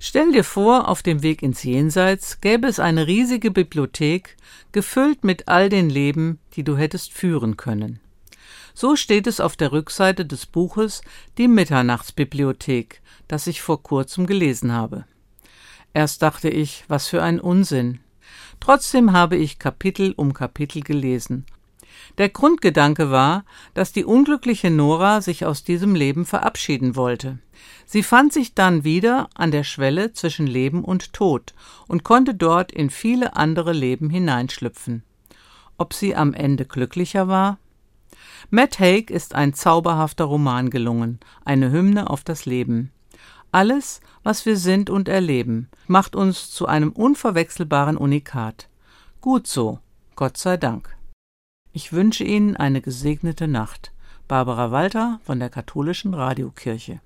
Stell dir vor, auf dem Weg ins Jenseits gäbe es eine riesige Bibliothek, gefüllt mit all den Leben, die du hättest führen können. So steht es auf der Rückseite des Buches Die Mitternachtsbibliothek, das ich vor kurzem gelesen habe. Erst dachte ich, was für ein Unsinn. Trotzdem habe ich Kapitel um Kapitel gelesen. Der Grundgedanke war, dass die unglückliche Nora sich aus diesem Leben verabschieden wollte. Sie fand sich dann wieder an der Schwelle zwischen Leben und Tod und konnte dort in viele andere Leben hineinschlüpfen. Ob sie am Ende glücklicher war? Matt Haig ist ein zauberhafter Roman gelungen, eine Hymne auf das Leben. Alles, was wir sind und erleben, macht uns zu einem unverwechselbaren Unikat. Gut so, Gott sei Dank. Ich wünsche Ihnen eine gesegnete Nacht. Barbara Walter von der Katholischen Radiokirche.